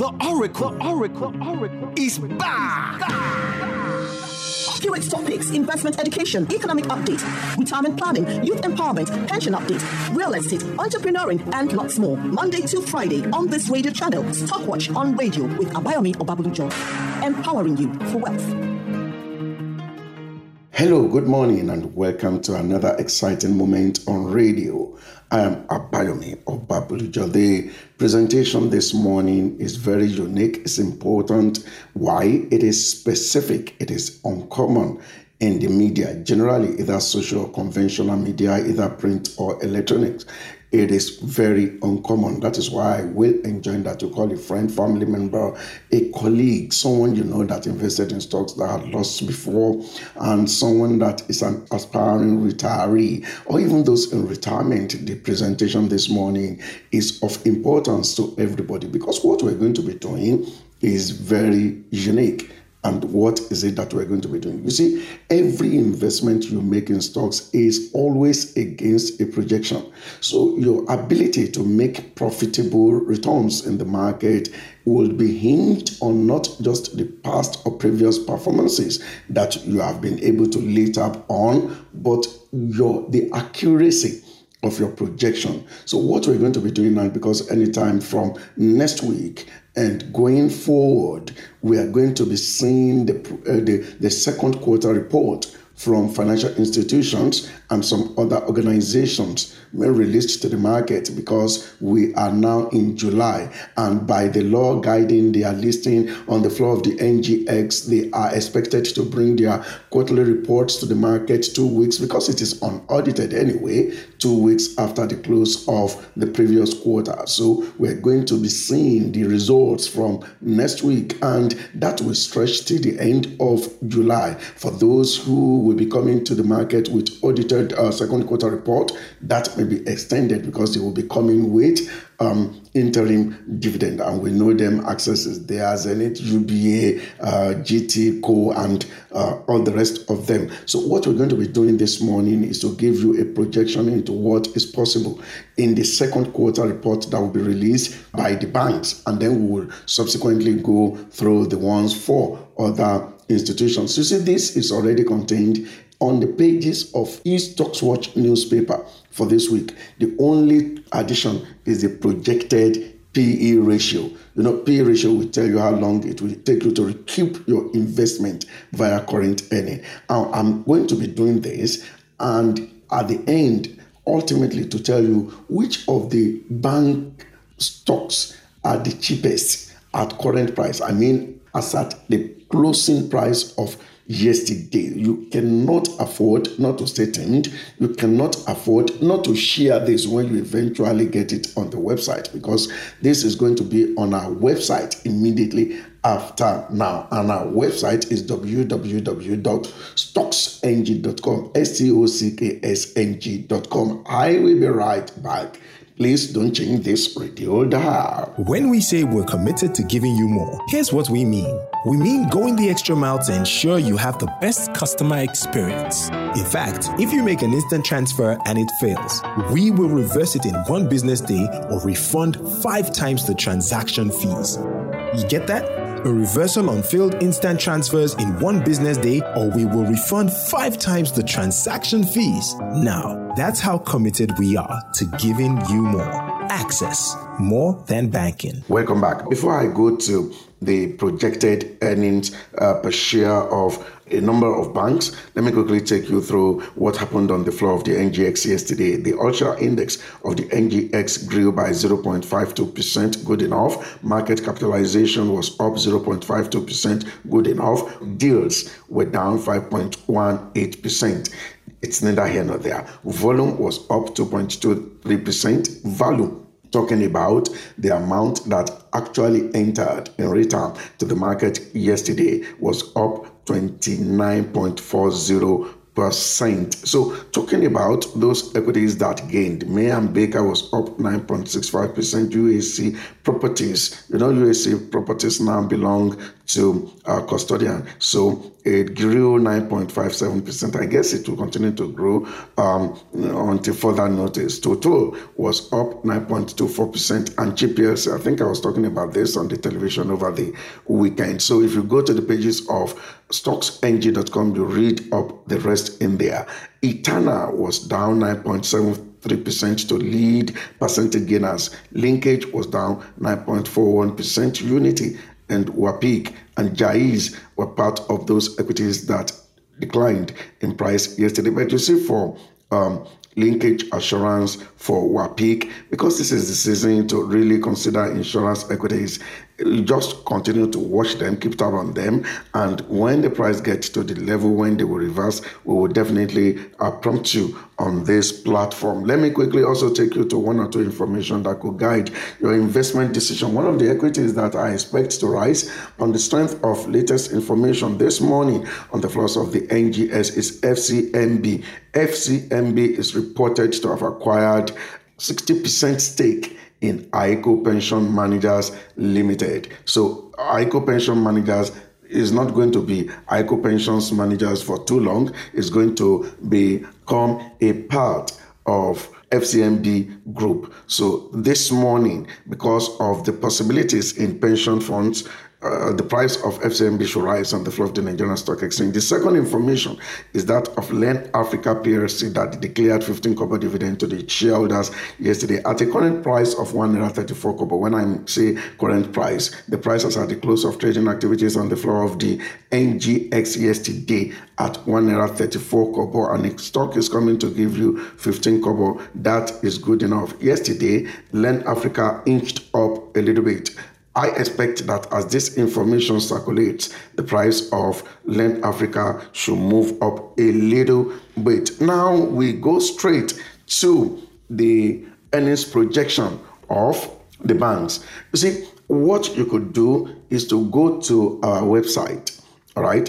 The Oracle is back. Accurate topics, investment education, economic update, retirement planning, youth empowerment, pension update, real estate, entrepreneuring, and lots more. Monday to Friday on this radio channel, Stockwatch on radio with Abayomi Obabulujo, empowering you for wealth. Hello, good morning, and welcome to another exciting moment on radio. I am Abayomi Obabulujo. The presentation this morning is very unique. It's important. Why? It is specific. It is uncommon in the media, generally either social or conventional media, either print or electronics. It is very uncommon. That is why I will enjoy that you call a friend, family member, a colleague, someone you know that invested in stocks that had lost before, and someone that is an aspiring retiree, or even those in retirement. The presentation this morning is of importance to everybody because what we're going to be doing is very unique. And what is it that we're going to be doing? You see, every investment you make in stocks is always against a projection. So your ability to make profitable returns in the market will be hinged on not just the past or previous performances that you have been able to lead up on, but the accuracy of your projection. So what we're going to be doing now, because anytime from next week and going forward, we are going to be seeing the second quarter report from financial institutions and some other organizations released to the market, because we are now in July, and by the law guiding their listing on the floor of the NGX, they are expected to bring their quarterly reports to the market 2 weeks, because it is unaudited anyway, 2 weeks after the close of the previous quarter. So we're going to be seeing the results from next week, and that will stretch till the end of July. For those who will be coming to the market with audited second quarter report, that may be extended because they will be coming with interim dividend, and we know them accesses there, Zenith, UBA, GT, Co, and all the rest of them. So what we're going to be doing this morning is to give you a projection into what is possible in the second quarter report that will be released by the banks, and then we will subsequently go through the ones for other institutions. You see, this is already contained on the pages of eStocksWatch newspaper for this week. The only addition is the projected PE ratio. You know, PE ratio will tell you how long it will take you to recoup your investment via current earning. Now, I'm going to be doing this, and at the end, ultimately to tell you which of the bank stocks are the cheapest at current price. I mean, as at the closing price of yesterday. You cannot afford not to stay tuned. You cannot afford not to share this when you eventually get it on the website, because this is going to be on our website immediately after now. And our website is www.stocksng.com, stocksng.com. I will be right back. Please don't change this radio dial. When we say we're committed to giving you more, here's what we mean. We mean going the extra mile to ensure you have the best customer experience. In fact, if you make an instant transfer and it fails, we will reverse it in 1 business day or refund 5 times the transaction fees. You get that? A reversal on failed instant transfers in 1 business day, or we will refund 5 times the transaction fees. Now, that's how committed we are to giving you more. Access, more than banking. Welcome back. Before I go to the projected earnings per share of a number of banks, let me quickly take you through what happened on the floor of the NGX yesterday. The Ultra Index of the NGX grew by 0.52%, good enough. Market capitalization was up 0.52%, good enough. Deals were down 5.18%. It's neither here nor there. Volume was up 2.23%. Value, talking about the amount that actually entered in return to the market yesterday, was up 29.40%. So talking about those equities that gained, May and Baker was up 9.65%. UAC Properties, UAC Properties now belong to custodian. So it grew 9.57%. I guess it will continue to grow until further notice. Total was up 9.24%, and GPLC, I think I was talking about this on the television over the weekend. So if you go to the pages of stocksng.com, you read up the rest in there. Etana was down 9.73% to lead percentage gainers. Linkage was down 9.41%. Unity and Wapik and Jaiz were part of those equities that declined in price yesterday. But you see, for Linkage Assurance, for Wapik, because this is the season to really consider insurance equities, you just continue to watch them, keep tab on them, and when the price gets to the level when they will reverse, we will definitely prompt you on this platform. Let me quickly also take you to one or two information that could guide your investment decision. One of the equities that I expect to rise on the strength of latest information this morning on the floors of the NGS is FCMB. FCMB is reported to have acquired 60% stake in ICO Pension Managers Limited. So ICO Pension Managers is not going to be ICO Pensions Managers for too long. It's going to become a part of FCMB Group. So this morning, because of the possibilities in pension funds, the price of FCMB should rise on the floor of the Nigerian Stock Exchange. The second information is that of Len Africa PLC that declared 15 kobo dividend to the shareholders yesterday at a current price of 1.34 kobo. When I say current price, the prices at the close of trading activities on the floor of the NGX yesterday at 1.34 kobo, and the stock is coming to give you 15 kobo. That is good enough. Yesterday, Len Africa inched up a little bit. I expect that as this information circulates, the price of Len Africa should move up a little bit. Now we go straight to the earnings projection of the banks. You see, what you could do is to go to our website, all right,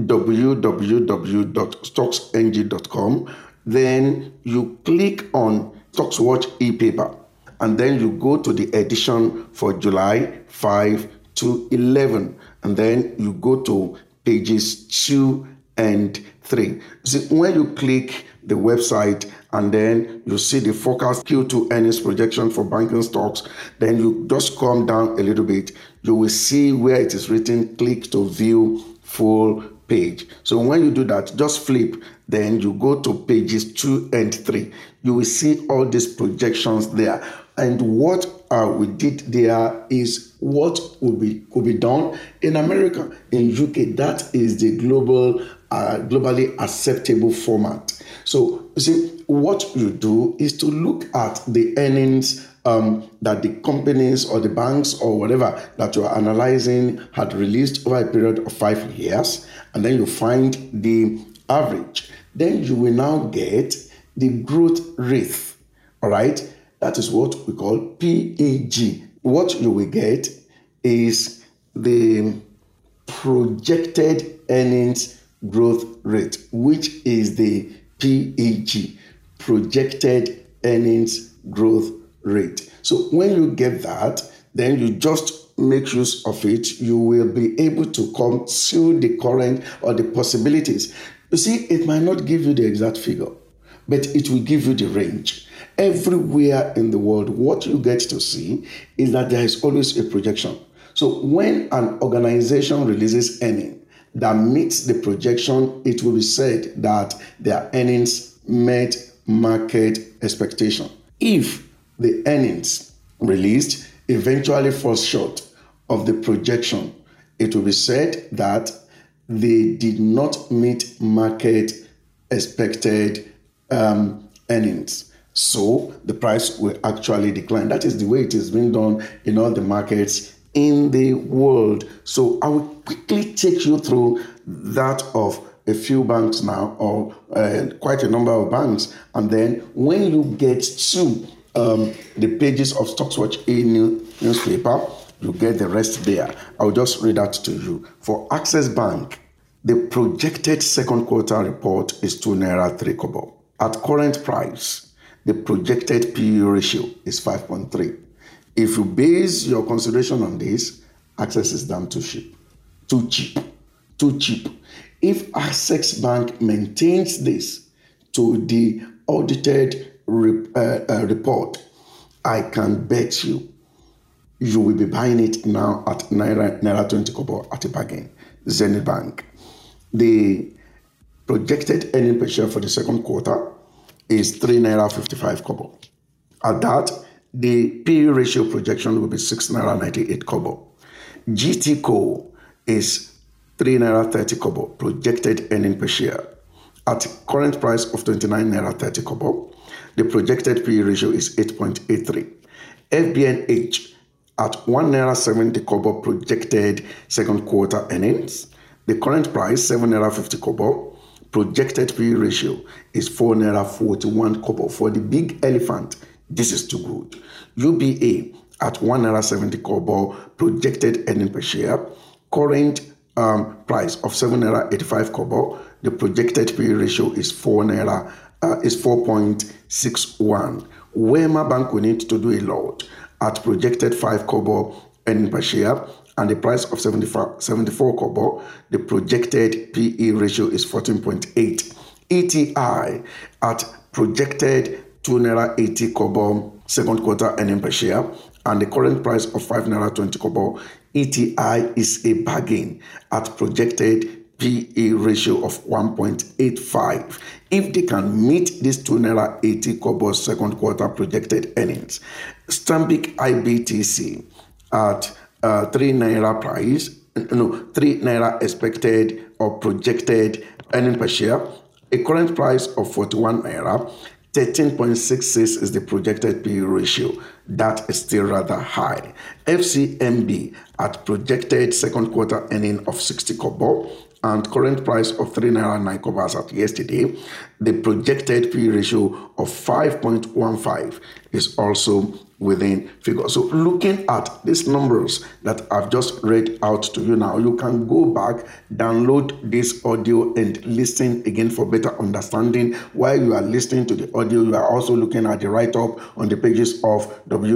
www.stocksng.com. Then you click on StocksWatch e-paper, and then you go to the edition for July 5 to 11, and then you go to pages 2 and 3. See, when you click the website and then you see the forecast Q2 earnings projection for banking stocks, then you just come down a little bit, you will see where it is written, click to view full page. So when you do that, just flip, then you go to pages 2 and 3. You will see all these projections there. And what we did there is what could be done in America, in UK. That is the globally acceptable format. So you see, what you do is to look at the earnings that the companies or the banks or whatever that you are analyzing had released over a period of 5 years, and then you find the average. Then you will now get the growth rate. All right. That is what we call PAG. What you will get is the projected earnings growth rate, which is the PAG, projected earnings growth rate. So when you get that, then you just make use of it. You will be able to come to the current or the possibilities. You see, it might not give you the exact figure, but it will give you the range. Everywhere in the world, what you get to see is that there is always a projection. So when an organization releases earnings that meets the projection, it will be said that their earnings met market expectation. If the earnings released eventually falls short of the projection, it will be said that they did not meet market expected earnings. So the price will actually decline. That is the way it is being done in all the markets in the world. So I will quickly take you through that of a few banks now, or quite a number of banks. And then when you get to the pages of StocksWatch newspaper, you get the rest there. I'll just read that to you. For Access Bank, the projected second quarter report is 2 naira 3 kobo. At current price, the projected PE ratio is 5.3. If you base your consideration on this, Access is down to ship. too cheap. If Access Bank maintains this to the audited report, I can bet you will be buying it now at Naira 20 kobo at a bargain. Zenith Bank. The projected earning per share for the second quarter is 3 Naira 55 kobo. At that, the PE ratio projection will be 6 Naira 98 kobo. GTCO is 3 Naira 30 kobo projected earning per share. At current price of 29 Naira 30 kobo, the projected PE ratio is 8.83. FBNH at 1 Naira 70 kobo projected second quarter earnings. The current price, 7 Naira 50 kobo, projected PE ratio is 4 Naira 41 kobo. For the big elephant, this is too good. UBA at 1 Naira 70 kobo projected earning per share. Current price of 7 Naira 85 kobo. The projected PE ratio is 4.61. Wema Bank will need to do a lot at projected 5 kobo earning per share, and the price of 74 kobo, the projected PE ratio is 14.8. ETI at projected 2 Naira 80 kobo second quarter earning per share, and the current price of 5 Naira 20 kobo. ETI is a bargain at projected PE ratio of 1.85. If they can meet this 2 Naira 80 kobo second quarter projected earnings, Stanbic IBTC at 3 Naira price, 3 Naira expected or projected earning per share, a current price of 41 Naira, 13.66 is the projected PE ratio. That is still rather high. FCMB at projected second quarter earning of 60 kobo and current price of 3 Naira 9 kobo as at yesterday, the projected PE ratio of 5.15 is also within figure. So looking at these numbers that I've just read out to you now, you can go back, download this audio and listen again for better understanding. While you are listening to the audio, you are also looking at the write-up on the pages of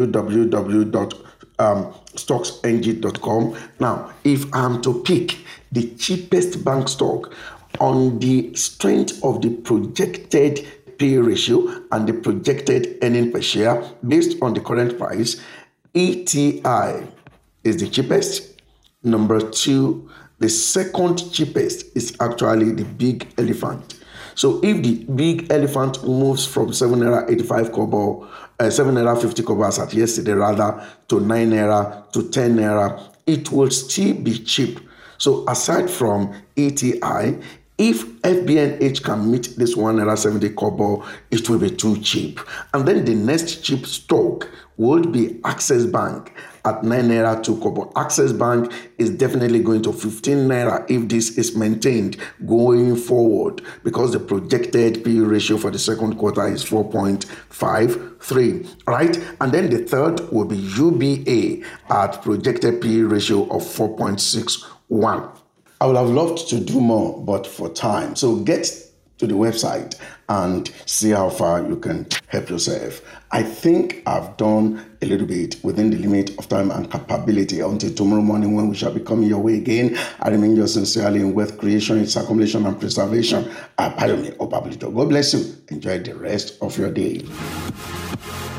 www.stocksng.com. Now, if I'm to pick the cheapest bank stock on the strength of the projected PE ratio and the projected earning per share based on the current price, ETI is the cheapest. Number 2, the second cheapest is actually the big elephant. So if the big elephant moves from 7 Naira 85 kobo, 7 Naira 50 kobo as at yesterday rather, to 9 Naira to 10 Naira, it will still be cheap. So aside from ETI, if FBNH can meet this 1 Naira 70 kobo, it will be too cheap. And then the next cheap stock would be Access Bank at 9 Naira 2 kobo. Access Bank is definitely going to 15 Naira if this is maintained going forward, because the projected PE ratio for the second quarter is 4.53, right? And then the third will be UBA at projected PE ratio of 4.61. I would have loved to do more, but for time. So get to the website and see how far you can help yourself. I think I've done a little bit within the limit of time and capability. Until tomorrow morning when we shall be coming your way again, I remain yours sincerely in wealth creation, its accumulation and preservation. Abayomi Obabulijo. God bless you. Enjoy the rest of your day.